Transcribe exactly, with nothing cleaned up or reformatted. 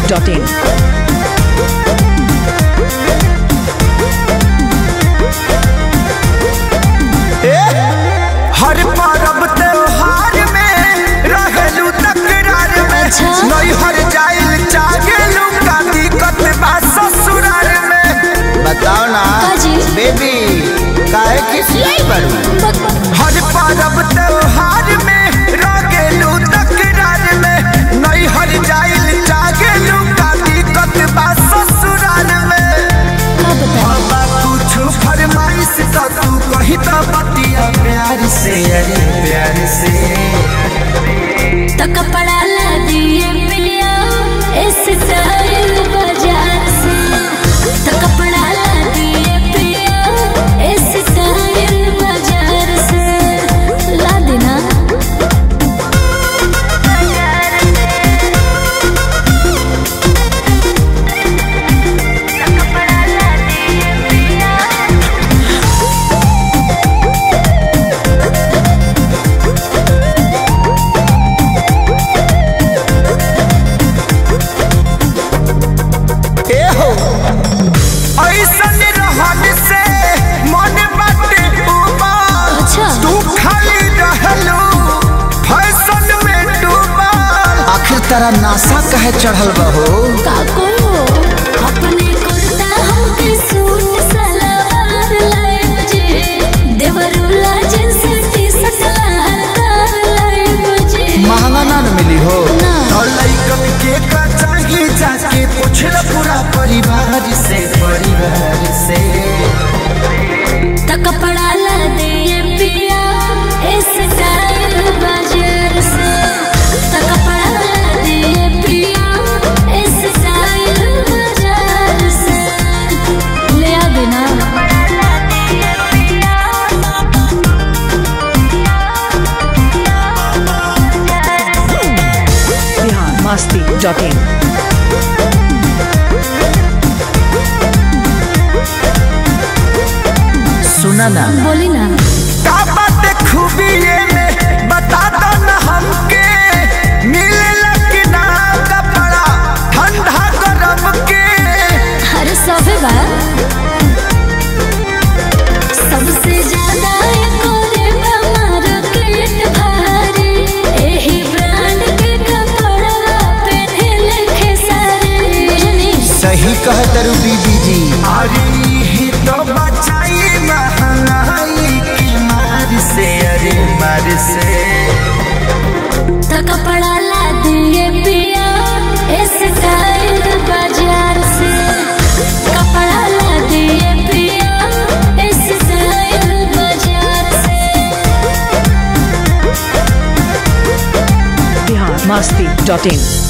Dot in. हर पर्व त्योहार में रहेलू तकरार में नहीं हर जाइल चाहेलू का दिक्कत बा ससुराल में। बताओ ना बेबी काहे किसियाई बड़ू। हर पर्व त्योहार में रहेलू तकरार में नहीं हर जाइल चाहेलू का दिक्कत बा ससुराल में। बाबा कुछ फरमाइश तो तू कही तो बतिया प्यार से अरे प्यार से तो कपड़ा ला दिए पिया इस स्टाइल बाजार से। तो कपड़ा ला दिए पिया इस स्टाइल बाजार से। ला देना तेरा नासा कहे चढ़ल बहो काको अपने कुर्ता हमके सूट सलवार लाए मुझे देवरुला जींस टी शर्ट लहंगा लाए मुझे। महंगा ना मिली हो और लइकन के का चाहिए जाके पूछ ल पूरा परिवार से परिवार से। तो कपड़ा ला दिए पिया इस स्टाइल बाजार से। तो कपड़ा मस्ती डॉट इन। सुना ना बोली ना का बात खूबी ये में बता दो ना हमके मिले लगी ना कपड़ा ठंडा गरम के। हर सब बा सबसे ज्यादा कोरे मार्केट भारी एही ब्रांड के कपड़ा पहने लखे सारे। सही कह दरू बीबी जी अरे ही तो बचाई महंगाई की मार से अरे मार से। तो कपड़ा ला दिए पिया इस स्टाइल बाजार से। कपड़ा ला दिए पिया इस स्टाइल बाजार से। बिहार मस्ती डॉट इन।